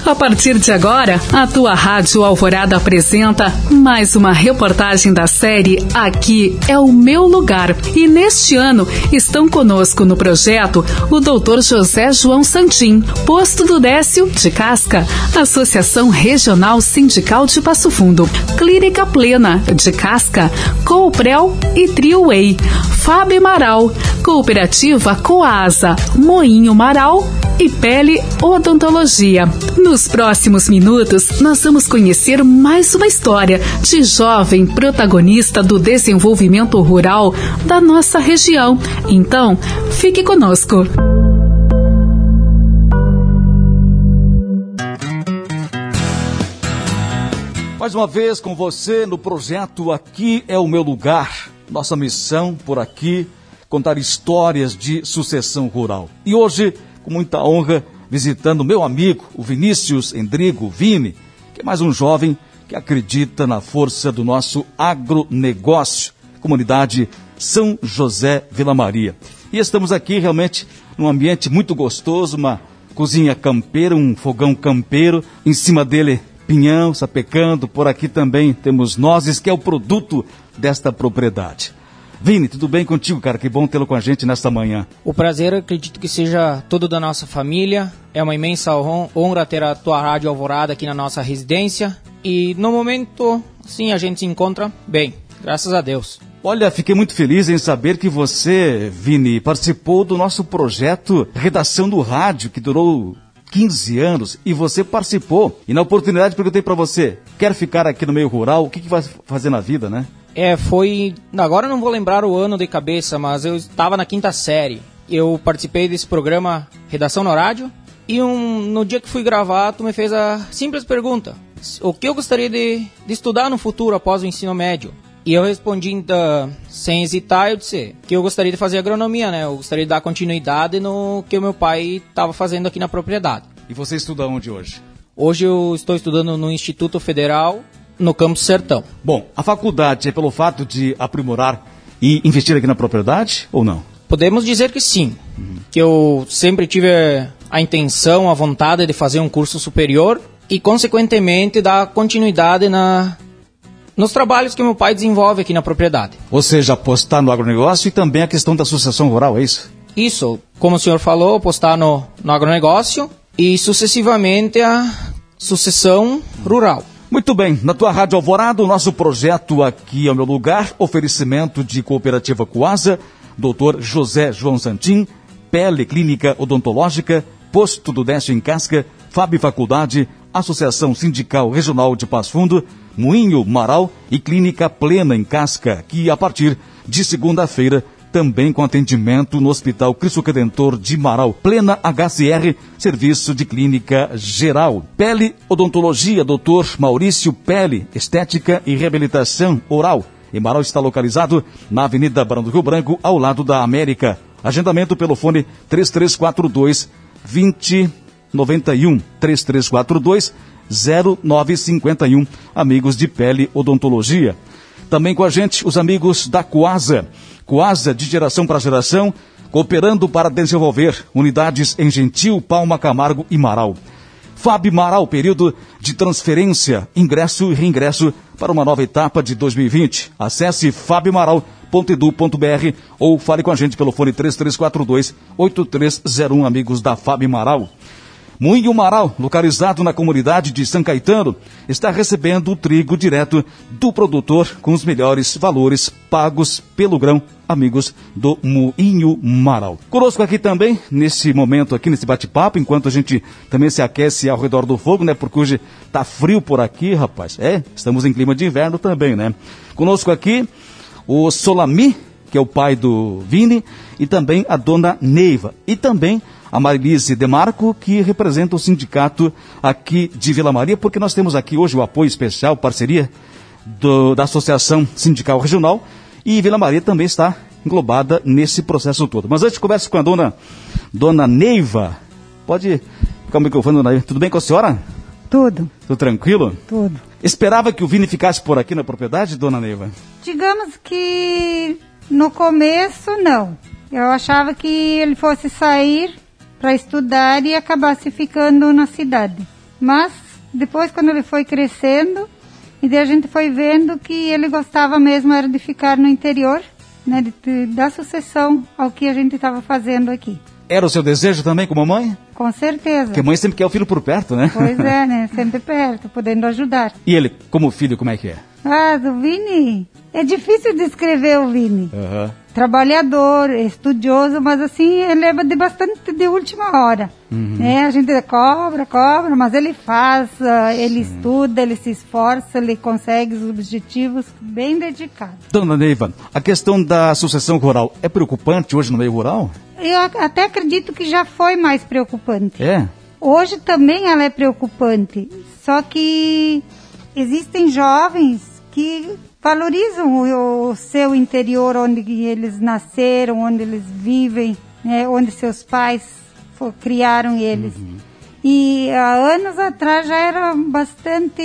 A partir de agora, a tua Rádio Alvorada apresenta mais uma reportagem da série Aqui é o Meu Lugar. E neste ano estão conosco no projeto o Dr. José João Santim, Posto do Décio de Casca, Associação Regional Sindical de Passo Fundo, Clínica Plena de Casca, Cooprel e Triway, Fábio Maral, Cooperativa Coasa, Moinho Maral e Pele Odontologia. Nos próximos minutos, nós vamos conhecer mais uma história de jovem protagonista do desenvolvimento rural da nossa região. Então, fique conosco. Mais uma vez com você no projeto Aqui é o Meu Lugar. Nossa missão por aqui, contar histórias de sucessão rural. E hoje, com muita honra, visitando meu amigo, o Vinícius Endrigo Vini, que é mais um jovem que acredita na força do nosso agronegócio, comunidade São José Vila Maria. E estamos aqui realmente num ambiente muito gostoso, uma cozinha campeira, um fogão campeiro, em cima dele pinhão, sapecando, por aqui também temos nozes, que é o produto desta propriedade. Vini, tudo bem contigo, cara? Que bom tê-lo com a gente nesta manhã. O prazer, acredito que seja todo da nossa família. É uma imensa honra ter a tua Rádio Alvorada aqui na nossa residência. E no momento, sim, a gente se encontra bem, graças a Deus. Olha, fiquei muito feliz em saber que você, Vini, participou do nosso projeto Redação do Rádio, que durou 15 anos, e você participou. E na oportunidade perguntei para você, quer ficar aqui no meio rural? O que vai fazer na vida, né? Foi... Agora eu não vou lembrar o ano de cabeça, mas eu estava na 5ª série. Eu participei desse programa Redação no Rádio, e no dia que fui gravar, tu me fez a simples pergunta: o que eu gostaria de estudar no futuro após o ensino médio? E eu respondi, sem hesitar, eu disse que eu gostaria de fazer agronomia, né? Eu gostaria de dar continuidade no que o meu pai estava fazendo aqui na propriedade. E você estuda onde hoje? Hoje eu estou estudando no Instituto Federal, no Campus Sertão. Bom, a faculdade é pelo fato de aprimorar e investir aqui na propriedade ou não? Nos dizer que sim. Que eu sempre tive a intenção, a vontade de fazer um curso superior e, consequentemente, dar continuidade nos trabalhos que meu pai desenvolve aqui na propriedade. Ou seja, apostar no agronegócio e também a questão da sucessão rural, é isso? Isso. Como o senhor falou, apostar no agronegócio e, sucessivamente, a sucessão rural. Muito bem, na tua Rádio Alvorada, o nosso projeto Aqui é o Meu Lugar, oferecimento de Cooperativa Coasa, Dr. José João Santim, Pele Clínica Odontológica, Posto do Décio em Casca, Fábio Faculdade, Associação Sindical Regional de Passo Fundo, Moinho Maral e Clínica Plena em Casca, que a partir de segunda-feira também com atendimento no Hospital Cristo Redentor de Maral. Plena HCR, serviço de clínica geral. Pele Odontologia, Dr. Maurício Pele, estética e reabilitação oral. E Maral está localizado na Avenida Barão do Rio Branco, ao lado da América. Agendamento pelo fone 3342-2091, 3342-0951, amigos de Pele Odontologia. Também com a gente os amigos da Coasa. Coasa de geração para geração, cooperando para desenvolver unidades em Gentil, Palma, Camargo e Maral. Fábio Maral, período de transferência, ingresso e reingresso para uma nova etapa de 2020. Acesse fabiomaral.edu.br ou fale com a gente pelo fone 3342-8301, amigos da Fábio Maral. Moinho Maral, localizado na comunidade de São Caetano, está recebendo o trigo direto do produtor com os melhores valores pagos pelo grão, amigos do Moinho Maral. Conosco aqui também, nesse momento aqui, nesse bate-papo, enquanto a gente também se aquece ao redor do fogo, né? Porque hoje tá frio por aqui, rapaz. Estamos em clima de inverno também, né? Conosco aqui o Solami, que é o pai do Vini, e também a dona Neiva, e também a Marilise Demarco, que representa o sindicato aqui de Vila Maria, porque nós temos aqui hoje o apoio especial, parceria da Associação Sindical Regional, e Vila Maria também está englobada nesse processo todo. Mas antes, converso com a dona Neiva. Pode ficar o microfone, dona Neiva. Tudo bem com a senhora? Tudo. Tudo tranquilo? Tudo. Esperava que o Vini ficasse por aqui na propriedade, dona Neiva? Digamos que no começo, não. Eu achava que ele fosse sair para estudar e acabasse ficando na cidade. Mas depois, quando ele foi crescendo, e daí a gente foi vendo que ele gostava mesmo era de ficar no interior, né, de dar sucessão ao que a gente estava fazendo aqui. Era o seu desejo também como mãe? Com certeza. Porque mãe sempre quer o filho por perto, né? Pois é, né? Sempre perto, podendo ajudar. E ele, como filho, como é que é? Ah, do Vini, é difícil descrever o Vini. Trabalhador, estudioso, mas assim, ele leva de bastante de última hora. Né? A gente cobra, mas ele faz, ele estuda, ele se esforça, ele consegue os objetivos, bem dedicado. Dona Neiva, a questão da sucessão rural é preocupante hoje no meio rural? Eu até acredito que já foi mais preocupante. É? Hoje também ela é preocupante, só que existem jovens que valorizam o seu interior, onde eles nasceram, onde eles vivem, né, onde seus pais criaram eles. E há anos atrás já era bastante...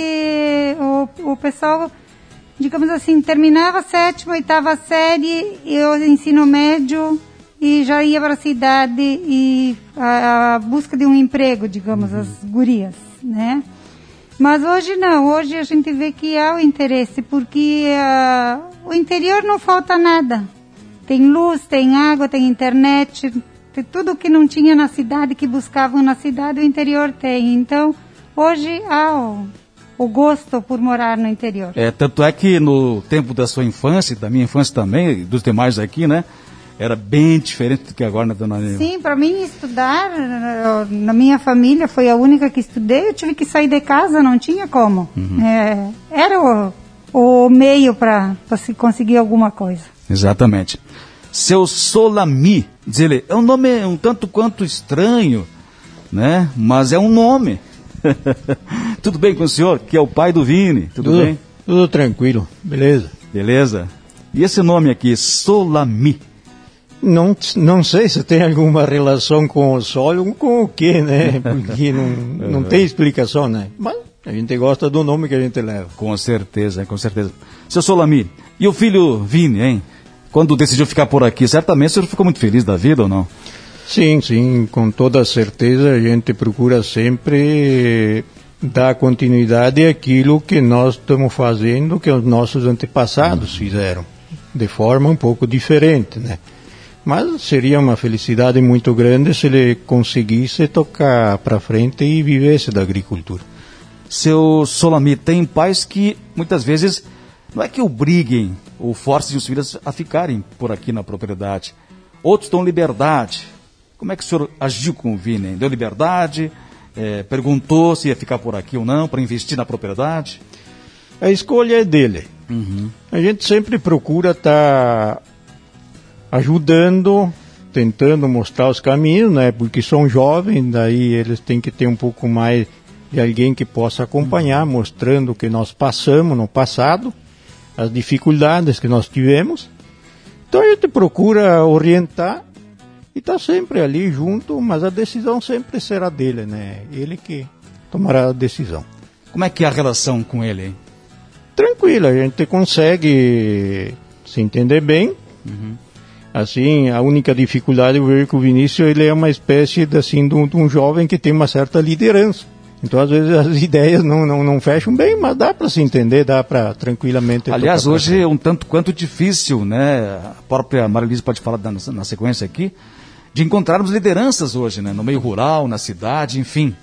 O pessoal, digamos assim, terminava a 7ª, 8ª série e o ensino médio e já ia para a cidade e a busca de um emprego, digamos, as gurias, né? Mas hoje não, hoje a gente vê que há o interesse, porque o interior não falta nada. Tem luz, tem água, tem internet, tem tudo que não tinha na cidade, que buscavam na cidade, o interior tem. Então, hoje há o gosto por morar no interior. Tanto é que no tempo da sua infância, da minha infância também, dos demais aqui, né? Era bem diferente do que agora, né, dona Neiva? Sim, para mim estudar, na minha família, foi a única que estudei, eu tive que sair de casa, não tinha como. Era o meio para se conseguir alguma coisa. Exatamente. Seu Solami, diz ele, é um nome um tanto quanto estranho, né? Mas é um nome. Tudo bem com o senhor, que é o pai do Vini? Tudo bem? Tudo tranquilo, beleza. Beleza. E esse nome aqui, Solami? Não sei se tem alguma relação com o sol ou com o quê, né? Porque não tem explicação, né? Mas a gente gosta do nome que a gente leva. Com certeza, com certeza. Seu Solami, e o filho Vini, hein? Quando decidiu ficar por aqui, certamente o senhor ficou muito feliz da vida ou não? Sim, com toda certeza a gente procura sempre dar continuidade àquilo que nós estamos fazendo, que os nossos antepassados fizeram, de forma um pouco diferente, né? Mas seria uma felicidade muito grande se ele conseguisse tocar para frente e vivesse da agricultura. Seu Solami, tem pais que muitas vezes não é que obriguem ou forcem os filhos a ficarem por aqui na propriedade. Outros dão liberdade. Como é que o senhor agiu com o Vini? Deu liberdade? Perguntou se ia ficar por aqui ou não para investir na propriedade? A escolha é dele. A gente sempre procura estar ajudando, tentando mostrar os caminhos, né? Porque são jovens, daí eles têm que ter um pouco mais de alguém que possa acompanhar, mostrando o que nós passamos no passado, as dificuldades que nós tivemos. Então a gente procura orientar e está sempre ali junto, mas a decisão sempre será dele, né? Ele que tomará a decisão. Como é que é a relação com ele, hein? Tranquilo, a gente consegue se entender bem. Assim, a única dificuldade eu vejo que o Vinícius ele é uma espécie de um jovem que tem uma certa liderança. Então, às vezes, as ideias não fecham bem, mas dá para se entender, dá para tranquilamente... Aliás, hoje é um tanto quanto difícil, né? A própria Marilise pode falar na sequência aqui, de encontrarmos lideranças hoje, né? No meio rural, na cidade, enfim.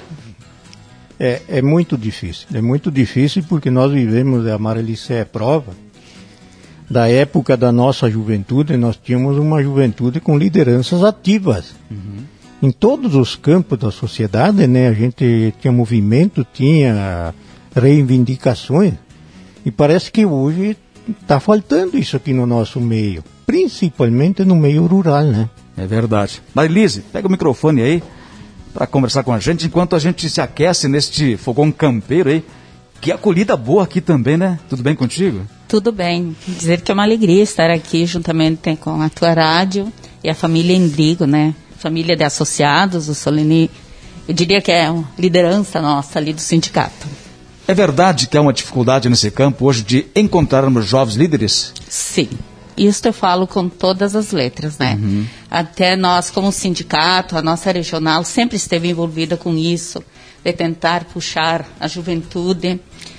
É muito difícil porque nós vivemos, a Marilise é prova, da época da nossa juventude, nós tínhamos uma juventude com lideranças ativas. Em todos os campos da sociedade, né, a gente tinha movimento, tinha reivindicações, e parece que hoje está faltando isso aqui no nosso meio, principalmente no meio rural, né? É verdade. Marilise, pega o microfone aí para conversar com a gente, enquanto a gente se aquece neste fogão campeiro aí. Que acolhida boa aqui também, né? Tudo bem contigo? Tudo bem. Dizer que é uma alegria estar aqui juntamente com a tua rádio e a família Endrigo, né? Família de associados, o Solani, eu diria que é uma liderança nossa ali do sindicato. É verdade que há uma dificuldade nesse campo hoje de encontrarmos jovens líderes? Sim. Isso eu falo com todas as letras, né? Até nós, como sindicato, a nossa regional sempre esteve envolvida com isso, de tentar puxar a juventude.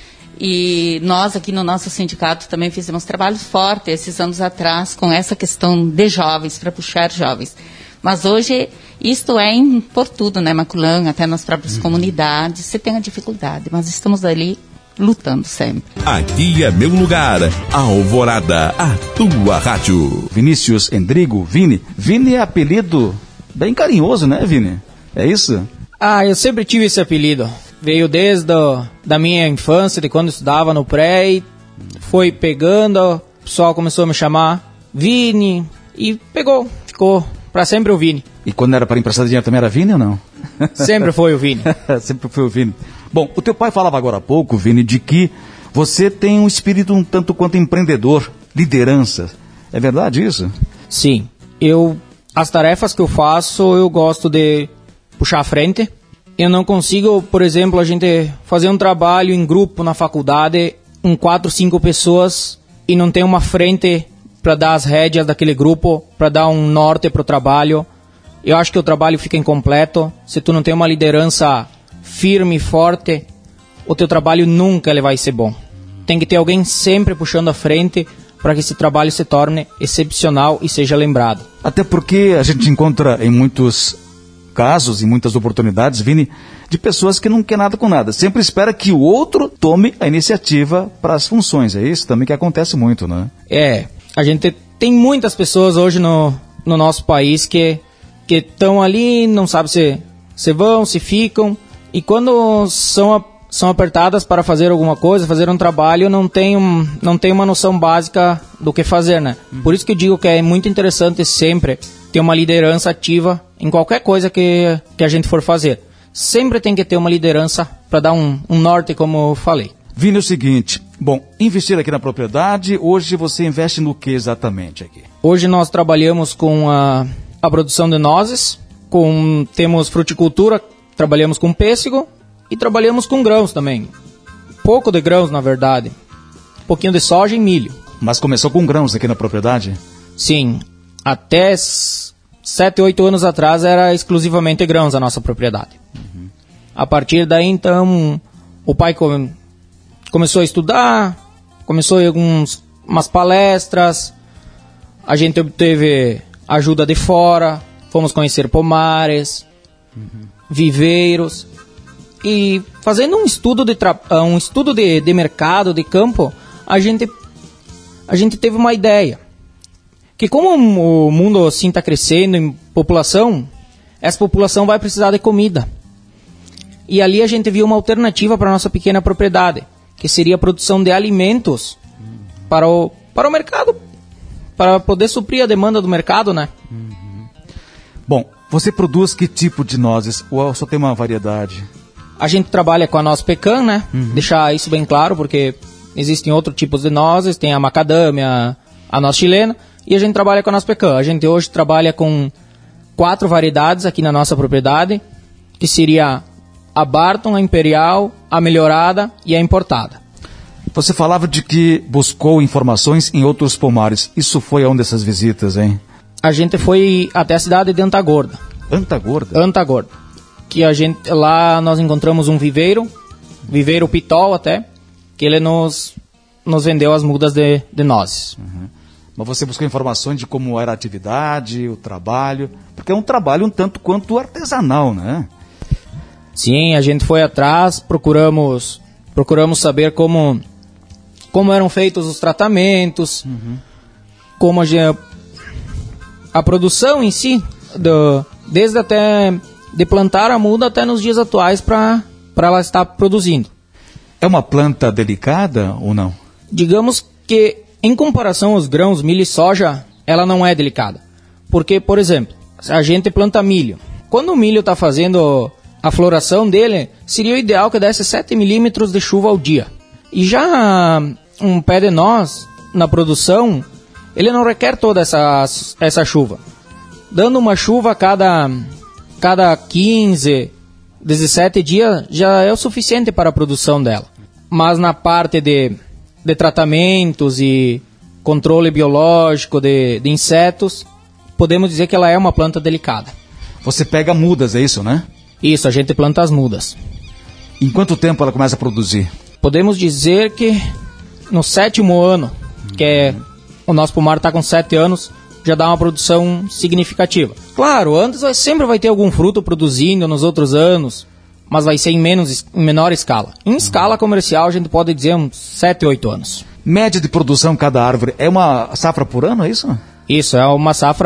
E nós aqui no nosso sindicato também fizemos trabalhos fortes esses anos atrás com essa questão de jovens, para puxar jovens. Mas hoje isto é por tudo, né, Maculã? Até nas próprias comunidades, você tem a dificuldade, mas estamos ali lutando sempre. Aqui é meu lugar, Alvorada, a tua rádio. Vinícius Endrigo, Vini. Vini é apelido bem carinhoso, né, Vini? É isso? Eu sempre tive esse apelido. Veio desde da minha infância, de quando eu estudava no pré, e foi pegando, o pessoal começou a me chamar Vini, e ficou para sempre o Vini. E quando era para emprestar dinheiro também era Vini ou não? Sempre foi o Vini. Sempre foi o Vini. Bom, o teu pai falava agora há pouco, Vini, de que você tem um espírito um tanto quanto empreendedor, liderança. É verdade isso? Sim. As tarefas que eu faço, eu gosto de puxar à frente. Eu não consigo, por exemplo, a gente fazer um trabalho em grupo na faculdade, com 4, 5 pessoas, e não ter uma frente para dar as rédeas daquele grupo, para dar um norte para o trabalho. Eu acho que o trabalho fica incompleto. Se tu não tem uma liderança firme e forte, o teu trabalho nunca ele vai ser bom. Tem que ter alguém sempre puxando à frente para que esse trabalho se torne excepcional e seja lembrado. Até porque a gente encontra em muitos casos, em muitas oportunidades, Vini, de pessoas que não quer nada com nada. Sempre espera que o outro tome a iniciativa para as funções. É isso também que acontece muito, né? A gente tem muitas pessoas hoje no nosso país que estão ali, não sabe se vão, se ficam, e quando são apertadas para fazer alguma coisa, fazer um trabalho, não tem uma noção básica do que fazer, né? Por isso que eu digo que é muito interessante sempre ter uma liderança ativa em qualquer coisa que a gente for fazer. Sempre tem que ter uma liderança para dar um norte, como eu falei. Vini, é o seguinte, investir aqui na propriedade, hoje você investe no que exatamente aqui? Hoje nós trabalhamos com a produção de nozes, temos fruticultura, trabalhamos com pêssego e trabalhamos com grãos também. Pouco de grãos, na verdade. Um pouquinho de soja e milho. Mas começou com grãos aqui na propriedade? Sim. Até 7, 8 anos atrás era exclusivamente grãos a nossa propriedade. A partir daí, então, o pai começou a estudar, começou a ir umas palestras, a gente obteve ajuda de fora, fomos conhecer pomares, viveiros, e fazendo um estudo de mercado, de campo, a gente teve uma ideia, que como o mundo assim está crescendo em população, essa população vai precisar de comida. E ali a gente viu uma alternativa para a nossa pequena propriedade, que seria a produção de alimentos para o mercado, para poder suprir a demanda do mercado, né? Bom, você produz que tipo de nozes? Ou só tem uma variedade? A gente trabalha com a noz pecan, né? Deixar isso bem claro, porque existem outros tipos de nozes, tem a macadâmia, a noz chilena, e a gente trabalha com a noz pecan. A gente hoje trabalha com 4 variedades aqui na nossa propriedade, que seria a Barton, a Imperial, a Melhorada e a Importada. Você falava de que buscou informações em outros pomares. Isso foi aonde dessas visitas, hein? A gente foi até a cidade de Antagorda. Antagorda? Antagorda. Que lá nós encontramos um viveiro pitol até, que ele nos vendeu as mudas de nozes. Mas você buscou informações de como era a atividade, o trabalho, porque é um trabalho um tanto quanto artesanal, né? Sim, a gente foi atrás, procuramos saber como eram feitos os tratamentos, como a produção em si, desde até de plantar a muda até nos dias atuais para ela estar produzindo. É uma planta delicada ou não? Digamos que, em comparação aos grãos, milho e soja, ela não é delicada. Porque, por exemplo, a gente planta milho. Quando o milho está fazendo a floração dele, seria o ideal que desse 7 milímetros de chuva ao dia. E já um pé de noz, na produção, ele não requer toda essa chuva. Dando uma chuva a cada 15, 17 dias, já é o suficiente para a produção dela. Mas na parte de tratamentos e controle biológico de insetos, podemos dizer que ela é uma planta delicada. Você pega mudas, é isso, né? Isso, a gente planta as mudas. Em quanto tempo ela começa a produzir? Podemos dizer que no 7º ano, que é o nosso pomar está com 7 anos, já dá uma produção significativa. Claro, antes sempre vai ter algum fruto produzindo nos outros anos, mas vai ser em menor escala. Em escala comercial, a gente pode dizer uns 7, 8 anos. Média de produção cada árvore é uma safra por ano, é isso? Isso, é uma safra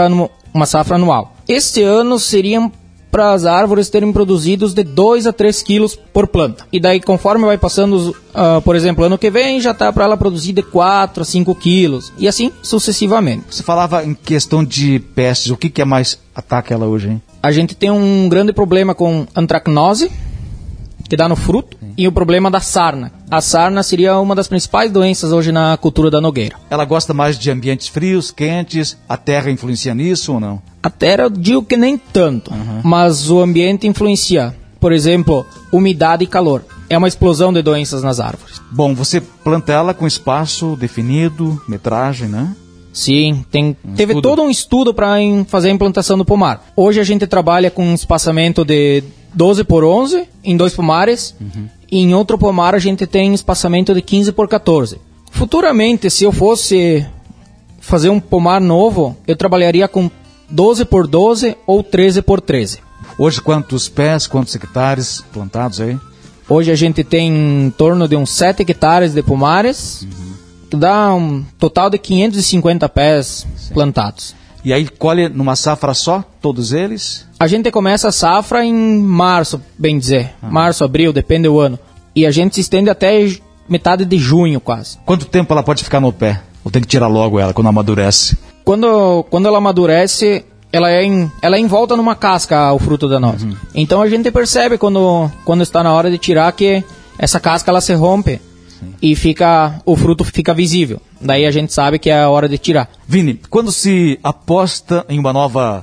anual. Este ano seriam para as árvores terem produzidos de 2 a 3 quilos por planta. E daí, conforme vai passando, por exemplo, ano que vem, já está para ela produzir de 4 a 5 quilos. E assim sucessivamente. Você falava em questão de pestes. O que é mais ataca ela hoje, hein? A gente tem um grande problema com antracnose, que dá no fruto, e o problema da sarna. A sarna seria uma das principais doenças hoje na cultura da nogueira. Ela gosta mais de ambientes frios, quentes? A terra influencia nisso ou não? A terra eu digo que nem tanto, mas o ambiente influencia. Por exemplo, umidade e calor. É uma explosão de doenças nas árvores. Bom, você planta ela com espaço definido, metragem, né? Sim, teve todo um estudo para fazer a implantação do pomar. Hoje a gente trabalha com um espaçamento de 12 por 11 em 2 pomares, e em outro pomar a gente tem espaçamento de 15 por 14. Futuramente, se eu fosse fazer um pomar novo, eu trabalharia com 12 por 12 ou 13 por 13. Hoje quantos pés, quantos hectares plantados aí? Hoje a gente tem em torno de uns 7 hectares de pomares, que dá um total de 550 pés plantados. E aí colhe numa safra só, todos eles? A gente começa a safra em março, bem dizer. Março, abril, depende do ano. E a gente se estende até metade de junho, quase. Quanto tempo ela pode ficar no pé? Ou tem que tirar logo ela, quando amadurece? Quando ela amadurece, ela é em volta numa casca, o fruto da noz. Então a gente percebe quando está na hora de tirar que essa casca ela se rompe. E o fruto fica visível. Daí a gente sabe que é a hora de tirar. Vini, quando se aposta em uma nova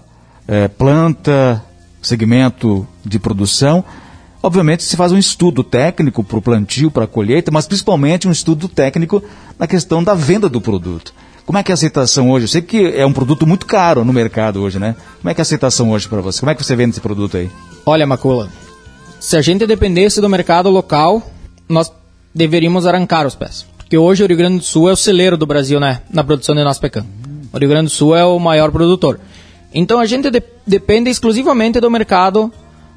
planta, segmento de produção, obviamente se faz um estudo técnico para o plantio, para a colheita, mas principalmente um estudo técnico na questão da venda do produto. Como é que é a aceitação hoje? Eu sei que é um produto muito caro no mercado hoje, né? Como é que é a aceitação hoje para você? Como é que você vende esse produto aí? Olha, Macula, se a gente dependesse do mercado local, nós deveríamos arrancar os pés. Porque hoje o Rio Grande do Sul é o celeiro do Brasil, né, na produção de noz pecan. O Rio Grande do Sul é o maior produtor. Então a gente depende exclusivamente do mercado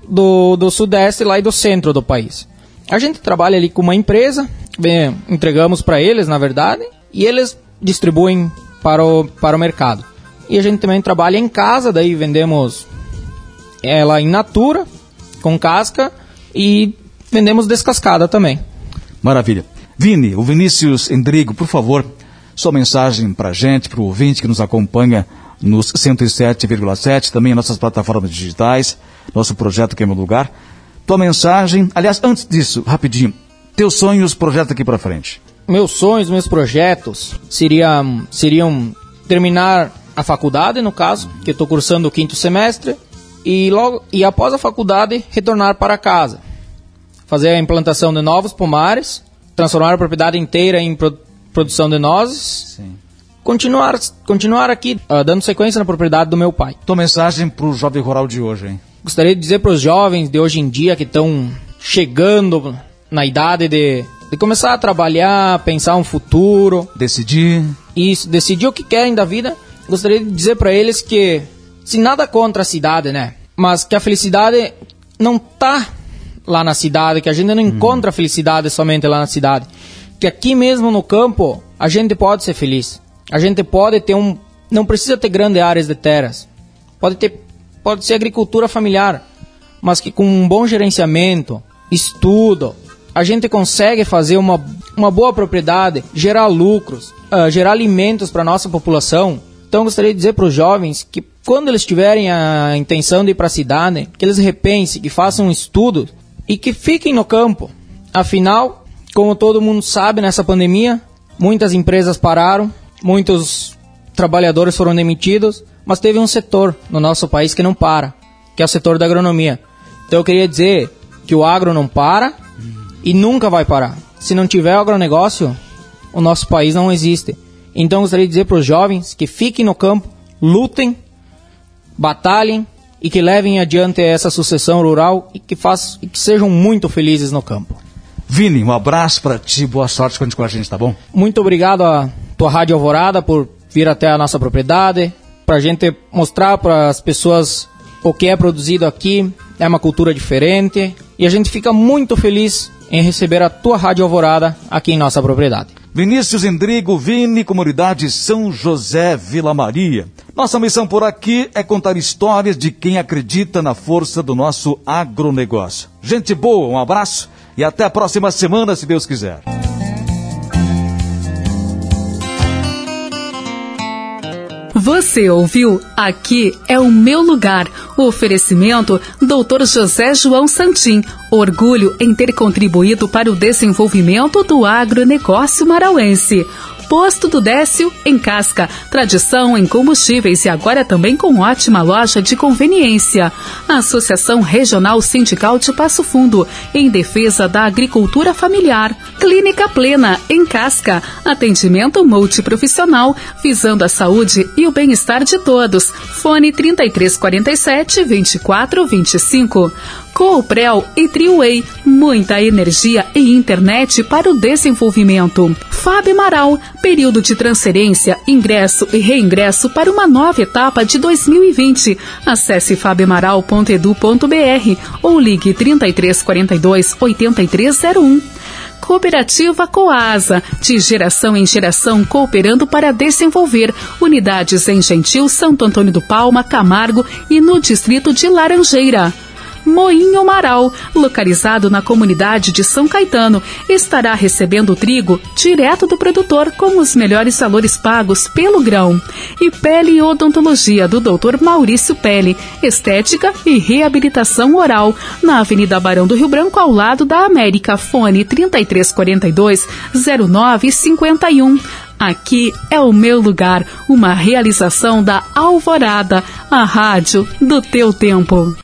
do sudeste lá e do centro do país. A gente trabalha ali com uma empresa, entregamos para eles, na verdade, e eles distribuem para o mercado. E a gente também trabalha em casa, daí vendemos ela in natura, com casca, e vendemos descascada também. Maravilha. Vini, o Vinícius Endrigo, por favor, sua mensagem para a gente, para o ouvinte que nos acompanha nos 107,7, também em nossas plataformas digitais, nosso projeto que é meu lugar. Tua mensagem, aliás, antes disso, rapidinho, teus sonhos, projeto aqui para frente. Meus sonhos, meus projetos seriam terminar a faculdade, no caso, que eu estou cursando o 5º semestre, e após a faculdade retornar para casa. Fazer a implantação de novos pomares, transformar a propriedade inteira em produção de nozes. Sim. Continuar aqui, dando sequência na propriedade do meu pai. Tua mensagem para o jovem rural de hoje, hein? Gostaria de dizer para os jovens de hoje em dia que estão chegando na idade de começar a trabalhar, pensar um futuro. Decidir. Isso, decidir o que querem da vida. Gostaria de dizer para eles que, se nada contra a cidade, né? Mas que a felicidade não está lá na cidade, que a gente não encontra felicidade somente lá na cidade, que aqui mesmo no campo a gente pode ser feliz, a gente pode ter não precisa ter grandes áreas de terras, pode ser agricultura familiar, mas que com um bom gerenciamento, estudo, a gente consegue fazer uma boa propriedade, gerar lucros, gerar alimentos para a nossa população. Então eu gostaria de dizer para os jovens que quando eles tiverem a intenção de ir para a cidade, que eles repensem, que façam um estudo e que fiquem no campo. Afinal, como todo mundo sabe, nessa pandemia, muitas empresas pararam, muitos trabalhadores foram demitidos, mas teve um setor no nosso país que não para, que é o setor da agronomia. Então eu queria dizer que o agro não para e nunca vai parar. Se não tiver agronegócio, o nosso país não existe. Então eu gostaria de dizer para os jovens que fiquem no campo, lutem, batalhem, e que levem adiante essa sucessão rural e que sejam muito felizes no campo. Vini, um abraço para ti, boa sorte com a gente, tá bom? Muito obrigado à tua Rádio Alvorada por vir até a nossa propriedade, pra gente mostrar para as pessoas o que é produzido aqui, é uma cultura diferente, e a gente fica muito feliz em receber a tua Rádio Alvorada aqui em nossa propriedade. Vinícius Endrigo, Vini, comunidade São José, Vila Maria. Nossa missão por aqui é contar histórias de quem acredita na força do nosso agronegócio. Gente boa, um abraço e até a próxima semana, se Deus quiser. Você ouviu Aqui é o Meu Lugar. O oferecimento Dr. José João Santim. Orgulho em ter contribuído para o desenvolvimento do agronegócio marauense. Posto do Décio, em Casca. Tradição em combustíveis e agora também com ótima loja de conveniência. Associação Regional Sindical de Passo Fundo, em defesa da agricultura familiar. Clínica Plena, em Casca. Atendimento multiprofissional, visando a saúde e o bem-estar de todos. Fone 3347-2425. Cooprel e Triway, muita energia e internet para o desenvolvimento. Fábio Amaral, período de transferência, ingresso e reingresso para uma nova etapa de 2020. Acesse fabioamaral.edu.br ou ligue 3342-8301. Cooperativa Coasa, de geração em geração cooperando para desenvolver unidades em Gentil, Santo Antônio do Palma, Camargo e no distrito de Laranjeira. Moinho Amaral, localizado na comunidade de São Caetano, estará recebendo trigo direto do produtor com os melhores valores pagos pelo grão. E Pele e Odontologia do Dr. Maurício Pele, estética e reabilitação oral, na Avenida Barão do Rio Branco, ao lado da América. Fone 3342-0951. Aqui é o Meu Lugar, uma realização da Alvorada, a rádio do teu tempo.